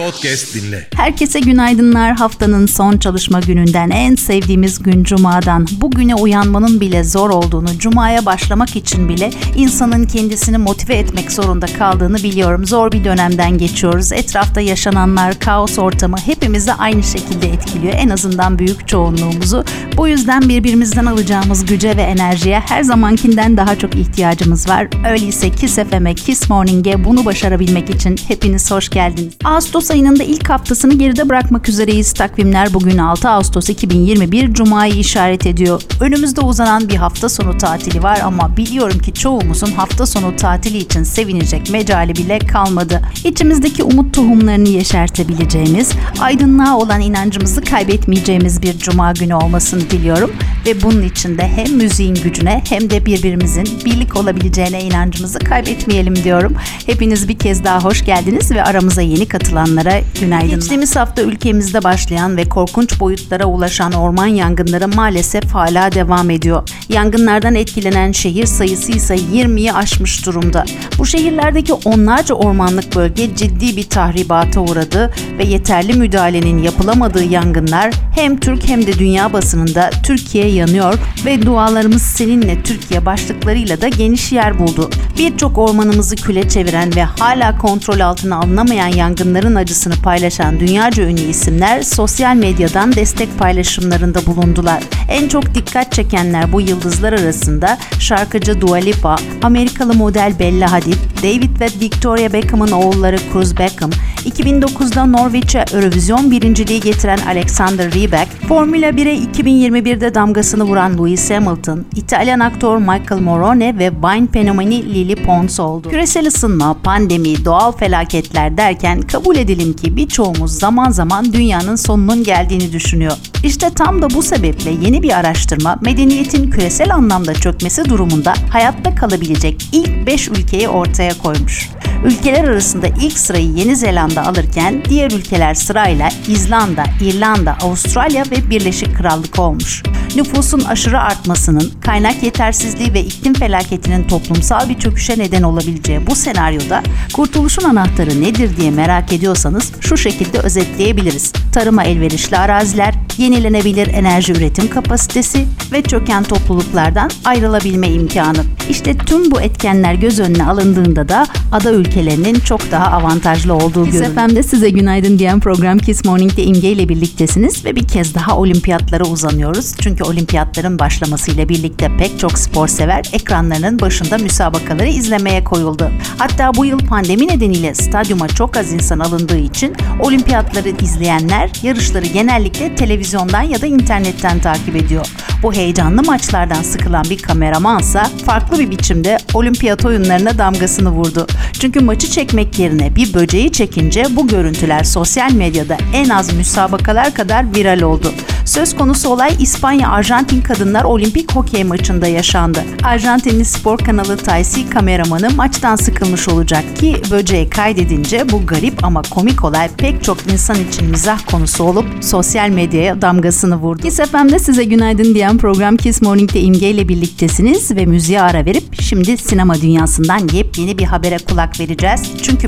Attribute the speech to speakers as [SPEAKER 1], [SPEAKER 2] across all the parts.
[SPEAKER 1] Podcast dinle.
[SPEAKER 2] Herkese günaydınlar. Haftanın son çalışma gününden, en sevdiğimiz gün Cuma'dan. Bugüne uyanmanın bile zor olduğunu, Cuma'ya başlamak için bile insanın kendisini motive etmek zorunda kaldığını biliyorum. Zor bir dönemden geçiyoruz. Etrafta yaşananlar, kaos ortamı hepimizi aynı şekilde etkiliyor. En azından büyük çoğunluğumuzu. Bu yüzden birbirimizden alacağımız güce ve enerjiye her zamankinden daha çok ihtiyacımız var. Öyleyse Kiss FM'e, Kiss Morning'e bunu başarabilmek için hepiniz hoş geldiniz. Ağustos ayının da ilk haftasını geride bırakmak üzereyiz. Takvimler bugün 6 Ağustos 2021 Cuma'yı işaret ediyor. Önümüzde uzanan bir hafta sonu tatili var ama biliyorum ki çoğumuzun hafta sonu tatili için sevinecek mecali bile kalmadı. İçimizdeki umut tohumlarını yeşertebileceğimiz, aydınlığa olan inancımızı kaybetmeyeceğimiz bir Cuma günü olmasını diliyorum. Ve bunun için de hem müziğin gücüne hem de birbirimizin birlik olabileceğine inancımızı kaybetmeyelim diyorum. Hepiniz bir kez daha hoş geldiniz ve aramıza yeni katılanlara günaydın. Geçtiğimiz hafta ülkemizde başlayan ve korkunç boyutlara ulaşan orman yangınları maalesef hala devam ediyor. Yangınlardan etkilenen şehir sayısı ise 20'yi aşmış durumda. Bu şehirlerdeki onlarca ormanlık bölge ciddi bir tahribata uğradı ve yeterli müdahalenin yapılamadığı yangınlar hem Türk hem de dünya basınında Türkiye yanıyor ve dualarımız seninle Türkiye başlıklarıyla da geniş yer buldu. Birçok ormanımızı küle çeviren ve hala kontrol altına alınamayan yangınların acısını paylaşan dünyaca ünlü isimler sosyal medyadan destek paylaşımlarında bulundular. En çok dikkat çekenler bu yıldızlar arasında şarkıcı Dua Lipa, Amerikalı model Bella Hadid, David ve Victoria Beckham'ın oğulları Cruz Beckham, 2009'da Norveç'e Eurovision birinciliği getiren Alexander Rybak, Formula 1'e 2021'de damgasını vuran Lewis Hamilton, İtalyan aktör Michael Morone ve Vine fenomeni Lily Pons oldu. Küresel ısınma, pandemi, doğal felaketler derken kabul edelim ki birçoğumuz zaman zaman dünyanın sonunun geldiğini düşünüyor. İşte tam da bu sebeple yeni bir araştırma medeniyetin küresel anlamda çökmesi durumunda hayatta kalabilecek ilk 5 ülkeyi ortaya koymuş. Ülkeler arasında ilk sırayı Yeni Zelanda alırken diğer ülkeler sırayla İzlanda, İrlanda, Avustralya ve Birleşik Krallık olmuş. Nüfusun aşırı artmasının, kaynak yetersizliği ve iklim felaketinin toplumsal bir çöküşe neden olabileceği bu senaryoda kurtuluşun anahtarı nedir diye merak ediyorsanız şu şekilde özetleyebiliriz. Tarıma elverişli araziler, yenilenebilir enerji üretim kapasitesi ve çöken topluluklardan ayrılabilme imkanı. İşte tüm bu etkenler göz önüne alındığında da ada ülkelerinin çok daha avantajlı olduğu görülüyor. Kiss FM'de size günaydın diyen program Kiss Morning'de İmge ile birliktesiniz ve bir kez daha olimpiyatlara uzanıyoruz. Çünkü olimpiyatların başlamasıyla birlikte pek çok spor sever ekranlarının başında müsabakaları izlemeye koyuldu. Hatta bu yıl pandemi nedeniyle stadyuma çok az insan alındığı için olimpiyatları izleyenler yarışları genellikle televizyondan ya da internetten takip ediyor. Bu heyecanlı maçlardan sıkılan bir kameramansa farklı bir biçimde olimpiyat oyunlarına damgasını vurdu. Çünkü maçı çekmek yerine bir böceği çekince bu görüntüler sosyal medyada en az müsabakalar kadar viral oldu. Söz konusu olay İspanya-Arjantin kadınlar olimpik hokey maçında yaşandı. Arjantinli spor kanalı TyC kameramanı maçtan sıkılmış olacak ki böceği kaydedince bu garip ama komik olay pek çok insan için mizah konusu olup sosyal medyaya damgasını vurdu. Kiss FM'de size günaydın diyen program Kiss Morning'de İmge ile birliktesiniz ve müziğe ara verip şimdi sinema dünyasından yepyeni bir habere kulak vereceğiz. Çünkü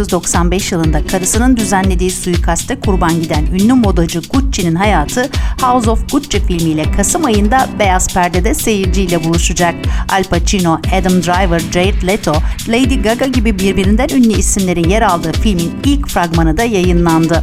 [SPEAKER 2] 1995 yılında karısının düzenlediği suikaste kurban giden ünlü modacı Gucci'nin hayatı House of Gucci filmiyle Kasım ayında beyaz perdede seyirciyle buluşacak. Al Pacino, Adam Driver, Jared Leto, Lady Gaga gibi birbirinden ünlü isimlerin yer aldığı filmin ilk fragmanı da yayınlandı.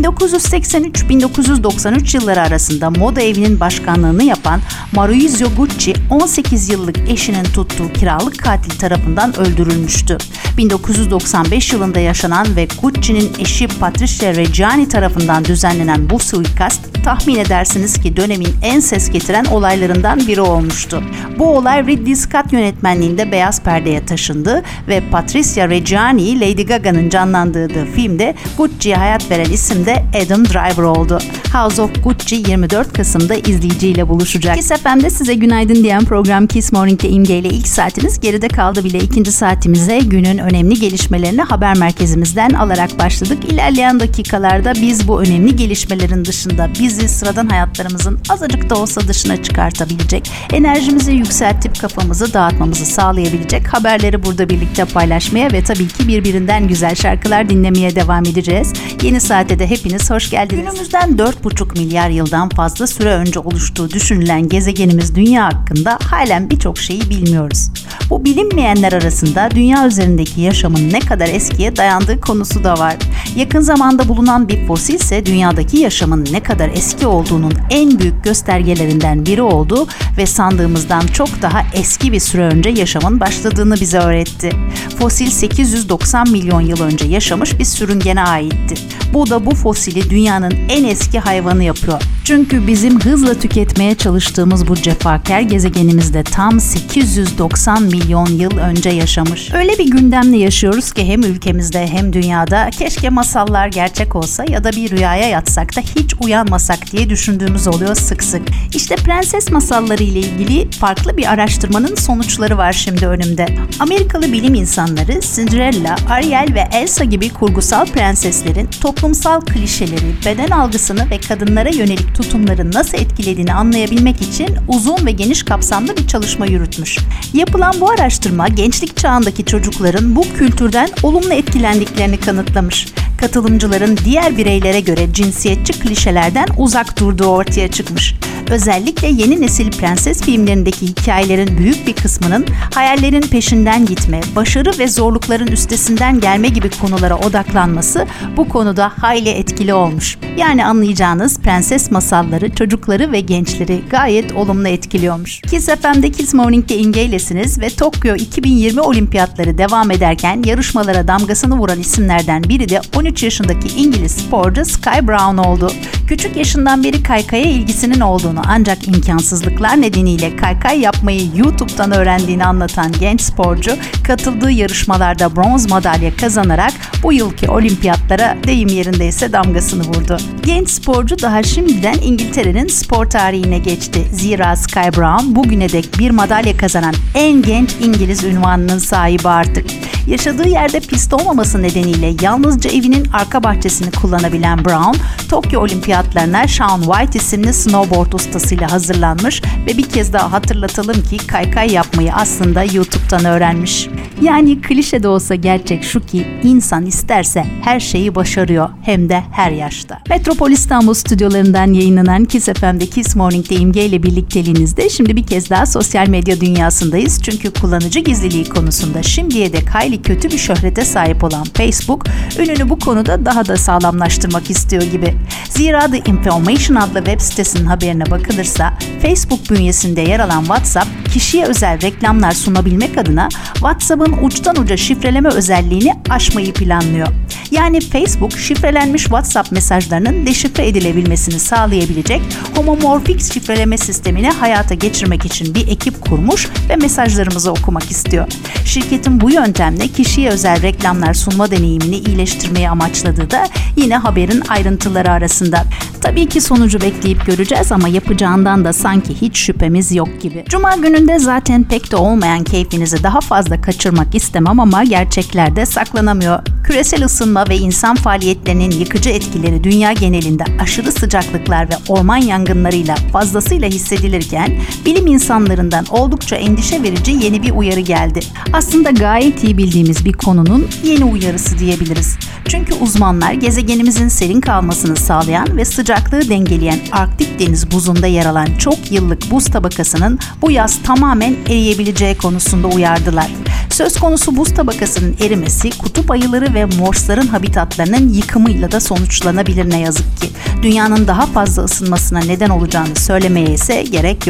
[SPEAKER 2] 1983-1993 yılları arasında moda evinin başkanlığını yapan Maurizio Gucci 18 yıllık eşinin tuttuğu kiralık katil tarafından öldürülmüştü. 1995 yılında yaşanan ve Gucci'nin eşi Patrizia Reggiani tarafından düzenlenen bu suikast tahmin edersiniz ki dönemin en ses getiren olaylarından biri olmuştu. Bu olay Ridley Scott yönetmenliğinde beyaz perdeye taşındı ve Patrizia Reggiani'yi Lady Gaga'nın canlandırdığı filmde Gucci'ye hayat veren isim isim de Adam Driver oldu. House of Gucci 24 Kasım'da izleyiciyle buluşacak. Kiss FM'de size günaydın diyen program Kiss Morning'de İmge ile ilk saatiniz geride kaldı bile. İkinci saatimize günün önemli gelişmelerini haber merkezimizden alarak başladık. İlerleyen dakikalarda biz bu önemli gelişmelerin dışında bizi sıradan hayatlarımızın azıcık da olsa dışına çıkartabilecek, enerjimizi yükseltip kafamızı dağıtmamızı sağlayabilecek haberleri burada birlikte paylaşmaya ve tabii ki birbirinden güzel şarkılar dinlemeye devam edeceğiz. Yeni saate de hepiniz hoş geldiniz. Günümüzden 4,5 milyar yıldan fazla süre önce oluştuğu düşünülen gezegenimiz Dünya hakkında halen birçok şeyi bilmiyoruz. Bu bilinmeyenler arasında dünya üzerindeki yaşamın ne kadar eskiye dayandığı konusu da var. Yakın zamanda bulunan bir fosil ise dünyadaki yaşamın ne kadar eski olduğunun en büyük göstergelerinden biri oldu ve sandığımızdan çok daha eski bir süre önce yaşamın başladığını bize öğretti. Fosil 890 milyon yıl önce yaşamış bir sürüngene aitti. Bu da bu fosili dünyanın en eski hayvanı yapıyor. Çünkü bizim hızla tüketmeye çalıştığımız bu cefakar gezegenimizde tam 890 milyon yıl önce yaşamış. Öyle bir gündemle yaşıyoruz ki hem ülkemizde hem dünyada keşke masallar gerçek olsa ya da bir rüyaya yatsak da hiç uyanmasak diye düşündüğümüz oluyor sık sık. İşte prenses masalları ile ilgili farklı bir araştırmanın sonuçları var şimdi önümde. Amerikalı bilim insanları Cinderella, Ariel ve Elsa gibi kurgusal prenseslerin toplumsal klişeleri, beden algısını ve kadınlara yönelik tutumları nasıl etkilediğini anlayabilmek için uzun ve geniş kapsamlı bir çalışma yürütmüş. Yapılan bu araştırma gençlik çağındaki çocukların bu kültürden olumlu etkilendiklerini kanıtlamış. Katılımcıların diğer bireylere göre cinsiyetçi klişelerden uzak durduğu ortaya çıkmış. Özellikle yeni nesil prenses filmlerindeki hikayelerin büyük bir kısmının hayallerin peşinden gitme, başarı ve zorlukların üstesinden gelme gibi konulara odaklanması bu konuda hayli etkili olmuş. Yani anlayacağınız prenses masalları çocukları ve gençleri gayet olumlu etkiliyormuş. Kiss FM'de Kiss Morning'de İnge'ylesiniz ve Tokyo 2020 olimpiyatları devam ederken yarışmalara damgasını vuran isimlerden biri de 13 yaşındaki İngiliz sporcu Sky Brown oldu. Küçük yaşından beri kaykaya ilgisinin olduğunu ancak imkansızlıklar nedeniyle kaykay yapmayı YouTube'dan öğrendiğini anlatan genç sporcu katıldığı yarışmalarda bronz madalya kazanarak bu yılki olimpiyatlara deyim yerindeyse damgasını vurdu. Genç sporcu daha şimdiden İngiltere'nin spor tarihine geçti. Zira Sky Brown bugüne dek bir madalya kazanan en genç İngiliz unvanının sahibi artık. Yaşadığı yerde pist olmaması nedeniyle yalnızca evinin arka bahçesini kullanabilen Brown, Tokyo olimpiyatlarına Shaun White isimli snowboard ustasıyla hazırlanmış ve bir kez daha hatırlatalım ki kaykay yapmayı aslında YouTube'dan öğrenmiş. Yani klişe de olsa gerçek şu ki insan isterse her şeyi başarıyor hem de her yaşta. Metropol İstanbul stüdyolarından yayınlanan Kiss FM'de Kiss Morning'de İmge ile birlikteliğinizde şimdi bir kez daha sosyal medya dünyasındayız. Çünkü kullanıcı gizliliği konusunda şimdiye dek hayli kötü bir şöhrete sahip olan Facebook, önünü bu konuda daha da sağlamlaştırmak istiyor gibi. Zira The Information adlı web sitesinin haberine bakılırsa, Facebook bünyesinde yer alan WhatsApp, kişiye özel reklamlar sunabilmek adına WhatsApp'ın uçtan uca şifreleme özelliğini aşmayı planlıyor. Yani Facebook, şifrelenmiş WhatsApp mesajlarının deşifre edilebilmesini sağlayabilecek homomorfik şifreleme sistemini hayata geçirmek için bir ekip kurmuş ve mesajlarımızı okumak istiyor. Şirketin bu yöntemle kişiye özel reklamlar sunma deneyimini iyileştirmeyi amaçladığı da yine haberin ayrıntıları arasında. Tabii ki sonucu bekleyip göreceğiz ama yapacağından da sanki hiç şüphemiz yok gibi. Cuma gününde zaten pek de olmayan keyfinizi daha fazla kaçırmak istemem ama gerçeklerde saklanamıyor. Küresel ısınma ve insan faaliyetlerinin yıkıcı etkileri dünya genelinde aşırı sıcaklıklar ve orman yangınlarıyla fazlasıyla hissedilirken bilim insanlarından oldukça endişe verici yeni bir uyarı geldi. Aslında gayet iyi bildiğimiz bir konunun yeni uyarısı diyebiliriz. Çünkü uzmanlar gezegenimizin serin kalmasını sağlayan ve sıcaklığı dengeleyen Arktik deniz buzunda yer alan çok yıllık buz tabakasının bu yaz tamamen eriyebileceği konusunda uyardılar. Söz konusu buz tabakasının erimesi kutup ayıları ve morsların habitatlarının yıkımıyla da sonuçlanabilir ne yazık ki. Dünyanın daha fazla ısınmasına neden olacağını söylemeye ise gerek yok.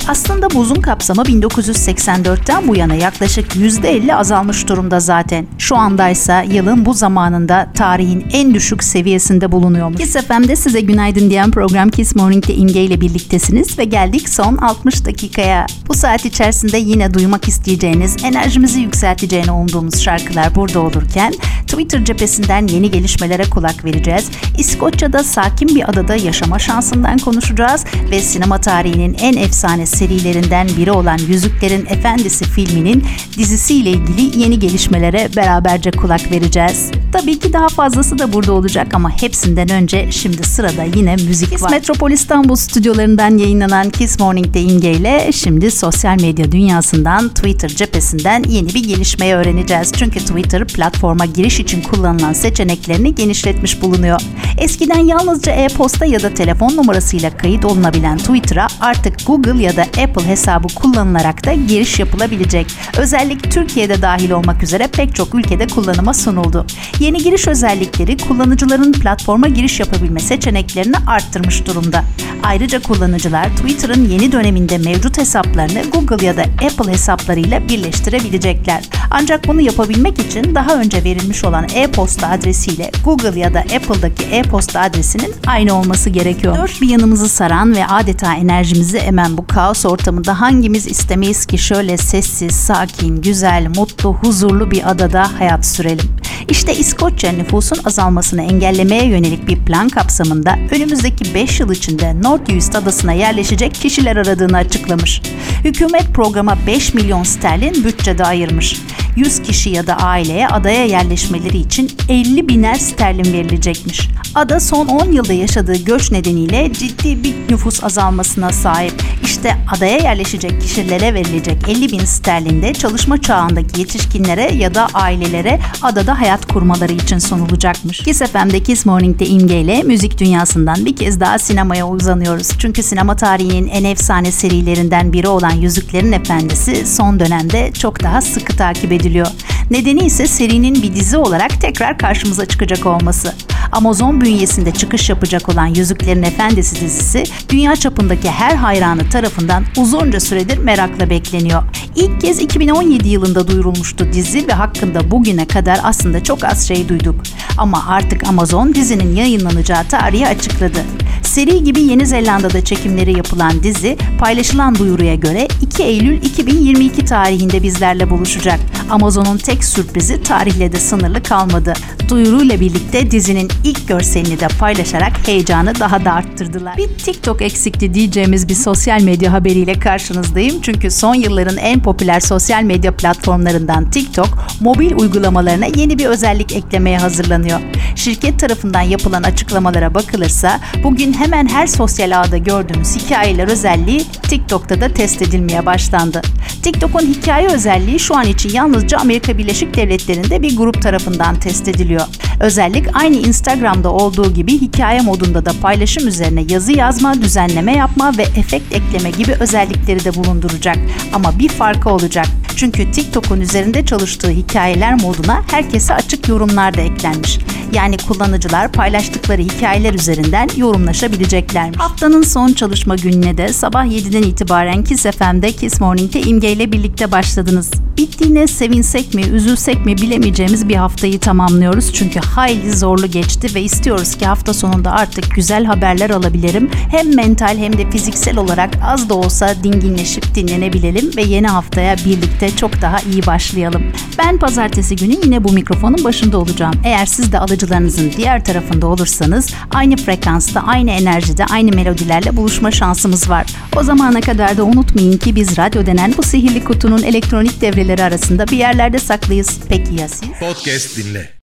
[SPEAKER 2] Aslında buzun kapsamı 1984'ten bu yana yaklaşık %50 azalmış durumda zaten. Şu andaysa yılın bu zamanında tarihin en düşük seviyesinde bulunuyormuş. Kiss FM'de size günaydın diyen program Kiss Morning'de İmge ile birliktesiniz ve geldik son 60 dakikaya. Bu saat içerisinde yine duymak isteyeceğiniz, enerjimizi yükselteceğini umduğumuz şarkılar burada olurken Twitter cephesinden yeni gelişmelere kulak vereceğiz. İskoçya'da sakin bir adada yaşama şansından konuşacağız ve sinema tarihinin en efsane serilerinden biri olan Yüzüklerin Efendisi filminin dizisiyle ilgili yeni gelişmelere beraberce kulak vereceğiz. Tabii ki daha fazlası da burada olacak ama hepsinden önce şimdi sırada yine müzik var. Kiss Metropol İstanbul stüdyolarından yayınlanan Kiss Morning'de İmge ile şimdi sosyal medya dünyasından Twitter cephesinden yeni bir gelişmeyi öğreneceğiz. Çünkü Twitter platforma giriş için kullanılan seçeneklerini genişletmiş bulunuyor. Eskiden yalnızca e-posta ya da telefon numarasıyla kayıt olunabilen Twitter'a artık Google ya da Apple hesabı kullanılarak da giriş yapılabilecek. Özellik Türkiye'de dahil olmak üzere pek çok ülkede kullanıma sunuldu. Yeni giriş özellikleri kullanıcıların platforma giriş yapabilme seçeneklerini arttırmış durumda. Ayrıca kullanıcılar Twitter'ın yeni döneminde mevcut hesaplarını Google ya da Apple hesaplarıyla birleştirebilecekler. Ancak bunu yapabilmek için daha önce verilmiş olan e-posta adresiyle Google ya da Apple'daki e-posta adresinin aynı olması gerekiyor. Dört bir yanımızı saran ve adeta enerjimizi emen bu kaos ortamında hangimiz istemeyiz ki şöyle sessiz, sakin, güzel, mutlu, huzurlu bir adada hayat sürelim? İşte İskoçya nüfusun azalmasını engellemeye yönelik bir plan kapsamında önümüzdeki 5 yıl içinde North Uist adasına yerleşecek kişiler aradığını açıklamış. Hükümet programa 5 milyon sterlin bütçede ayırmış. 100 kişi ya da aileye adaya yerleşmeleri için 50 biner sterlin verilecekmiş. Ada son 10 yılda yaşadığı göç nedeniyle ciddi bir nüfus azalmasına sahip. İşte adaya yerleşecek kişilere verilecek 50 bin sterlin de çalışma çağındaki yetişkinlere ya da ailelere adada hayat kurmaları için sunulacakmış. Kiss FM'de Kiss Morning'de İmge ile müzik dünyasından bir kez daha sinemaya uzanıyoruz. Çünkü sinema tarihinin en efsane serilerinden biri olan Yüzüklerin Efendisi son dönemde çok daha sıkı takip ediliyor. Nedeni ise serinin bir dizi olarak tekrar karşımıza çıkacak olması. Amazon bünyesinde çıkış yapacak olan Yüzüklerin Efendisi dizisi dünya çapındaki her hayranı tarafından uzunca süredir merakla bekleniyor. İlk kez 2017 yılında duyurulmuştu dizi ve hakkında bugüne kadar aslında çok az şey duyduk. Ama artık Amazon dizinin yayınlanacağı tarihi açıkladı. Seri gibi Yeni Zelanda'da çekimleri yapılan dizi paylaşılan duyuruya göre 2 Eylül 2022 tarihinde bizlerle buluşacak. Amazon'un tek sürprizi tarihle de sınırlı kalmadı. Duyuruyla birlikte dizinin ilk görselini de paylaşarak heyecanı daha da arttırdılar. Bir TikTok eksikti diyeceğimiz bir sosyal medya haberiyle karşınızdayım. Çünkü son yılların en popüler sosyal medya platformlarından TikTok, mobil uygulamalarına yeni bir özellik eklemeye hazırlanıyor. Şirket tarafından yapılan açıklamalara bakılırsa bugün hemen her sosyal ağda gördüğümüz hikayeler özelliği TikTok'ta da test edilmeye başlandı. TikTok'un hikaye özelliği şu an için yalnızca Amerika Birleşik Devletleri'nde bir grup tarafından test ediliyor. Özellik aynı Instagram'da olduğu gibi hikaye modunda da paylaşım üzerine yazı yazma, düzenleme yapma ve efekt ekleme gibi özellikleri de bulunduracak. Ama bir farkı olacak. Çünkü TikTok'un üzerinde çalıştığı hikayeler moduna herkese açık yorumlar da eklenmiş. Yani kullanıcılar paylaştıkları hikayeler üzerinden yorumlaşabileceklermiş. Haftanın son çalışma gününe de sabah 7'den itibaren Kiss FM'de Kiss Morning'de İmge ile birlikte başladınız. Bittiğine sevinsek mi, üzülsek mi bilemeyeceğimiz bir haftayı tamamlıyoruz. Çünkü hayli zorlu geçti ve istiyoruz ki hafta sonunda artık güzel haberler alabilirim. Hem mental hem de fiziksel olarak az da olsa dinginleşip dinlenebilelim ve yeni haftaya birlikte çok daha iyi başlayalım. Ben pazartesi günü yine bu mikrofonun başında olacağım. Eğer siz de alıcılarınızın diğer tarafında olursanız aynı frekansta, aynı enerjide, aynı melodilerle buluşma şansımız var. O zamana kadar da unutmayın ki biz radyo denen bu sihirli kutunun elektronik devreleri arasında bir yerlerde saklıyız. Peki ya siz?
[SPEAKER 1] Podcast dinle.